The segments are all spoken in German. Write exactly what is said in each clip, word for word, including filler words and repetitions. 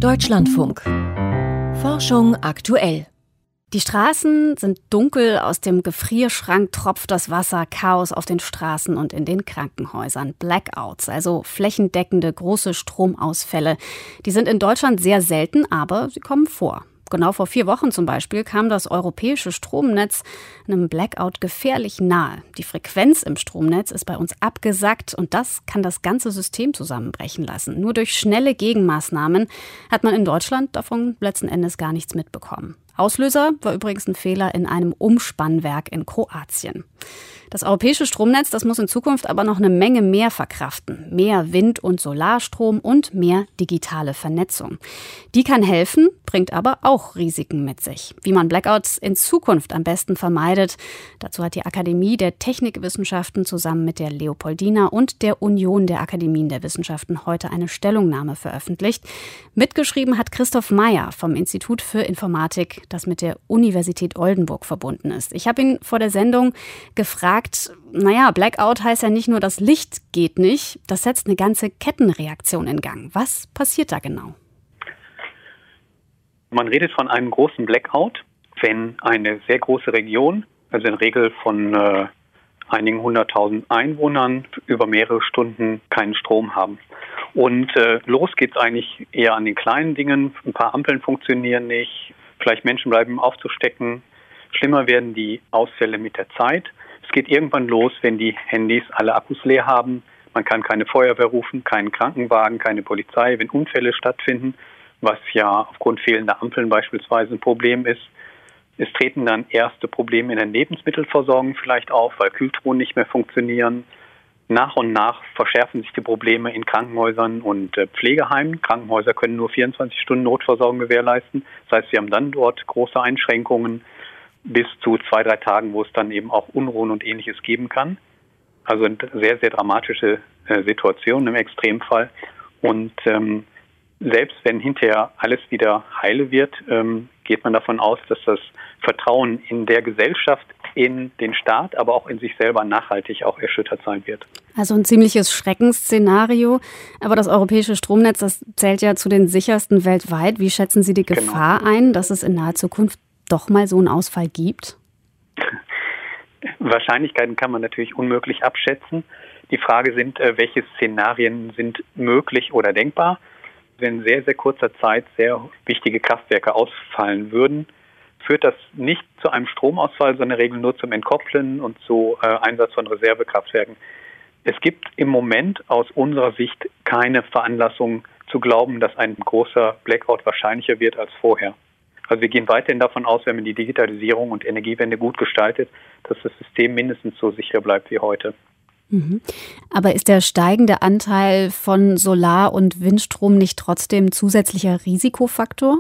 Deutschlandfunk. Forschung aktuell. Die Straßen sind dunkel, aus dem Gefrierschrank tropft das Wasser, Chaos auf den Straßen und in den Krankenhäusern. Blackouts, also flächendeckende große Stromausfälle. Die sind in Deutschland sehr selten, aber sie kommen vor. Genau vor vier Wochen zum Beispiel kam das europäische Stromnetz einem Blackout gefährlich nahe. Die Frequenz im Stromnetz ist bei uns abgesackt und das kann das ganze System zusammenbrechen lassen. Nur durch schnelle Gegenmaßnahmen hat man in Deutschland davon letzten Endes gar nichts mitbekommen. Auslöser war übrigens ein Fehler in einem Umspannwerk in Kroatien. Das europäische Stromnetz, das muss in Zukunft aber noch eine Menge mehr verkraften. Mehr Wind- und Solarstrom und mehr digitale Vernetzung. Die kann helfen, bringt aber auch Risiken mit sich. Wie man Blackouts in Zukunft am besten vermeidet, dazu hat die Akademie der Technikwissenschaften zusammen mit der Leopoldina und der Union der Akademien der Wissenschaften heute eine Stellungnahme veröffentlicht. Mitgeschrieben hat Christoph Meyer vom Institut für Informatik, das mit der Universität Oldenburg verbunden ist. Ich habe ihn vor der Sendung gefragt, naja, Blackout heißt ja nicht nur, das Licht geht nicht, das setzt eine ganze Kettenreaktion in Gang. Was passiert da genau? Man redet von einem großen Blackout, wenn eine sehr große Region, also in der Regel von äh, einigen hunderttausend Einwohnern, über mehrere Stunden keinen Strom haben. Und äh, los geht's eigentlich eher an den kleinen Dingen. Ein paar Ampeln funktionieren nicht, vielleicht Menschen bleiben aufzustecken. Schlimmer werden die Ausfälle mit der Zeit. Es geht irgendwann los, wenn die Handys alle Akkus leer haben. Man kann keine Feuerwehr rufen, keinen Krankenwagen, keine Polizei, wenn Unfälle stattfinden, was ja aufgrund fehlender Ampeln beispielsweise ein Problem ist. Es treten dann erste Probleme in der Lebensmittelversorgung vielleicht auf, weil Kühltruhen nicht mehr funktionieren. Nach und nach verschärfen sich die Probleme in Krankenhäusern und äh, Pflegeheimen. Krankenhäuser können nur vierundzwanzig Stunden Notversorgung gewährleisten. Das heißt, sie haben dann dort große Einschränkungen bis zu zwei, drei Tagen, wo es dann eben auch Unruhen und Ähnliches geben kann. Also eine sehr, sehr dramatische äh, Situation im Extremfall. Und ähm, selbst wenn hinterher alles wieder heile wird, ähm, geht man davon aus, dass das Vertrauen in der Gesellschaft, in den Staat, aber auch in sich selber nachhaltig auch erschüttert sein wird. Also ein ziemliches Schreckensszenario. Aber das europäische Stromnetz, das zählt ja zu den sichersten weltweit. Wie schätzen Sie die Gefahr genau ein, dass es in naher Zukunft doch mal so einen Ausfall gibt? Wahrscheinlichkeiten kann man natürlich unmöglich abschätzen. Die Frage sind, welche Szenarien sind möglich oder denkbar. Wenn in sehr, sehr kurzer Zeit sehr wichtige Kraftwerke ausfallen würden, führt das nicht zu einem Stromausfall, sondern in der Regel nur zum Entkoppeln und zu äh, Einsatz von Reservekraftwerken. Es gibt im Moment aus unserer Sicht keine Veranlassung zu glauben, dass ein großer Blackout wahrscheinlicher wird als vorher. Also wir gehen weiterhin davon aus, wenn man die Digitalisierung und Energiewende gut gestaltet, dass das System mindestens so sicher bleibt wie heute. Mhm. Aber ist der steigende Anteil von Solar- und Windstrom nicht trotzdem zusätzlicher Risikofaktor?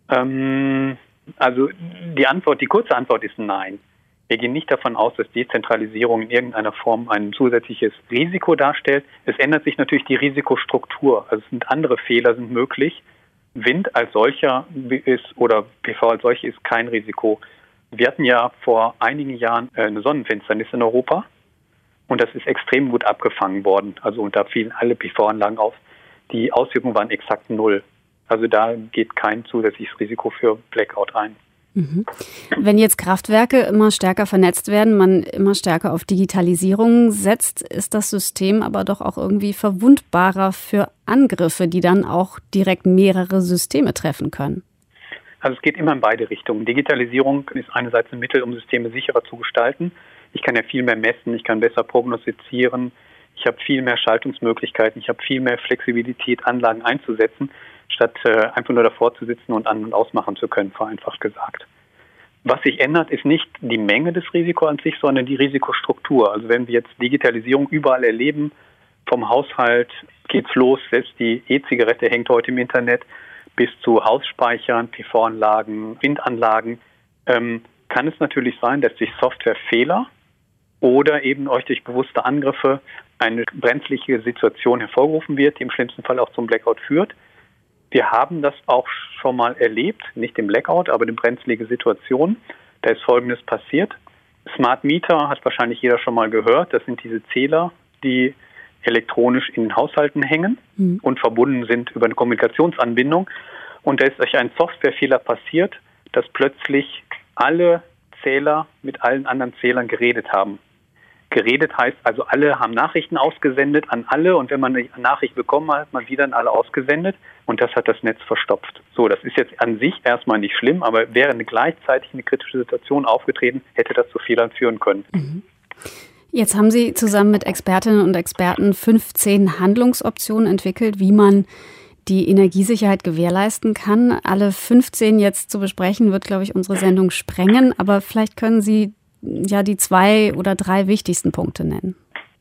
Ähm, also die Antwort, die kurze Antwort ist nein. Wir gehen nicht davon aus, dass Dezentralisierung in irgendeiner Form ein zusätzliches Risiko darstellt. Es ändert sich natürlich die Risikostruktur. Also es sind andere Fehler sind möglich. Wind als solcher ist oder P V als solche ist kein Risiko. Wir hatten ja vor einigen Jahren eine Sonnenfinsternis in Europa und das ist extrem gut abgefangen worden. Also und da fielen alle P V-Anlagen auf. Die Auswirkungen waren exakt null. Also da geht kein zusätzliches Risiko für Blackout ein. Mhm. Wenn jetzt Kraftwerke immer stärker vernetzt werden, man immer stärker auf Digitalisierung setzt, ist das System aber doch auch irgendwie verwundbarer für Angriffe, die dann auch direkt mehrere Systeme treffen können. Also es geht immer in beide Richtungen. Digitalisierung ist einerseits ein Mittel, um Systeme sicherer zu gestalten. Ich kann ja viel mehr messen, ich kann besser prognostizieren, ich habe viel mehr Schaltungsmöglichkeiten, ich habe viel mehr Flexibilität, Anlagen einzusetzen, statt äh, einfach nur davor zu sitzen und an- und ausmachen zu können, vereinfacht gesagt. Was sich ändert, ist nicht die Menge des Risikos an sich, sondern die Risikostruktur. Also wenn wir jetzt Digitalisierung überall erleben, vom Haushalt geht's los, selbst die E-Zigarette hängt heute im Internet, bis zu Hausspeichern, P V-Anlagen, Windanlagen, ähm, kann es natürlich sein, dass durch Softwarefehler oder eben euch durch bewusste Angriffe eine brenzliche Situation hervorgerufen wird, die im schlimmsten Fall auch zum Blackout führt. Wir haben das auch schon mal erlebt, nicht den Blackout, aber eine brenzlige Situation. Da ist Folgendes passiert. Smart Meter hat wahrscheinlich jeder schon mal gehört. Das sind diese Zähler, die elektronisch in den Haushalten hängen mhm. und verbunden sind über eine Kommunikationsanbindung. Und da ist durch einen Softwarefehler passiert, dass plötzlich alle Zähler mit allen anderen Zählern geredet haben. Geredet heißt also, alle haben Nachrichten ausgesendet an alle und wenn man eine Nachricht bekommen hat, hat man wieder an alle ausgesendet und das hat das Netz verstopft. So, das ist jetzt an sich erstmal nicht schlimm, aber wäre eine gleichzeitig eine kritische Situation aufgetreten, hätte das zu Fehlern führen können. Mhm. Jetzt haben Sie zusammen mit Expertinnen und Experten fünfzehn Handlungsoptionen entwickelt, wie man die Energiesicherheit gewährleisten kann. Alle fünfzehn jetzt zu besprechen, wird, glaube ich, unsere Sendung sprengen. Aber vielleicht können Sie ja die zwei oder drei wichtigsten Punkte nennen.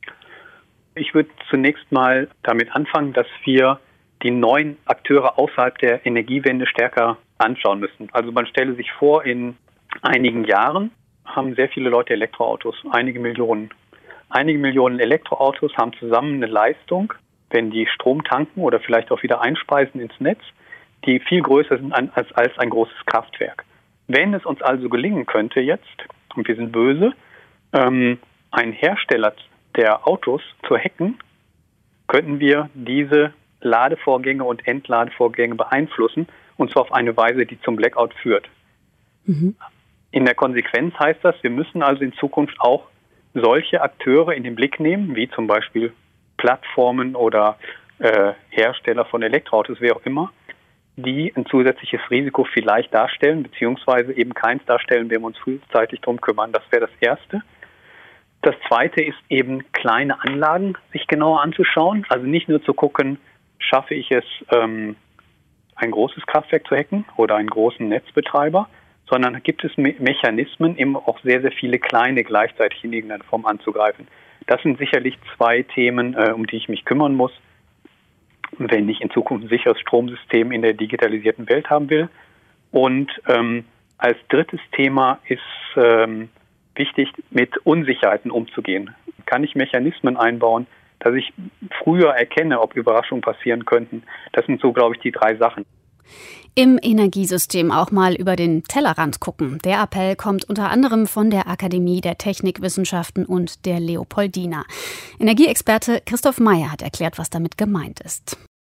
Ich würde zunächst mal damit anfangen, dass wir die neuen Akteure außerhalb der Energiewende stärker anschauen müssen. Also man stelle sich vor, in einigen Jahren haben sehr viele Leute Elektroautos, einige Millionen. Einige Millionen Elektroautos haben zusammen eine Leistung, wenn die Strom tanken oder vielleicht auch wieder einspeisen ins Netz, die viel größer sind als, als ein großes Kraftwerk. Wenn es uns also gelingen könnte jetzt, und wir sind böse, ähm, einen Hersteller der Autos zu hacken, könnten wir diese Ladevorgänge und Entladevorgänge beeinflussen, und zwar auf eine Weise, die zum Blackout führt. Mhm. In der Konsequenz heißt das, wir müssen also in Zukunft auch solche Akteure in den Blick nehmen, wie zum Beispiel Plattformen oder äh, Hersteller von Elektroautos, wer auch immer, die ein zusätzliches Risiko vielleicht darstellen, beziehungsweise eben keins darstellen, wenn wir uns frühzeitig darum kümmern. Das wäre das Erste. Das Zweite ist eben, kleine Anlagen sich genauer anzuschauen. Also nicht nur zu gucken, schaffe ich es, ähm, ein großes Kraftwerk zu hacken oder einen großen Netzbetreiber, sondern gibt es Me- Mechanismen, eben auch sehr, sehr viele kleine gleichzeitig in irgendeiner Form anzugreifen. Das sind sicherlich zwei Themen, äh, um die ich mich kümmern muss, wenn ich in Zukunft ein sicheres Stromsystem in der digitalisierten Welt haben will. Und ähm, als drittes Thema ist ähm, wichtig, mit Unsicherheiten umzugehen. Kann ich Mechanismen einbauen, dass ich früher erkenne, ob Überraschungen passieren könnten? Das sind so, glaube ich, die drei Sachen. Im Energiesystem auch mal über den Tellerrand gucken. Der Appell kommt unter anderem von der Akademie der Technikwissenschaften und der Leopoldina. Energieexperte Christoph Meyer hat erklärt, was damit gemeint ist.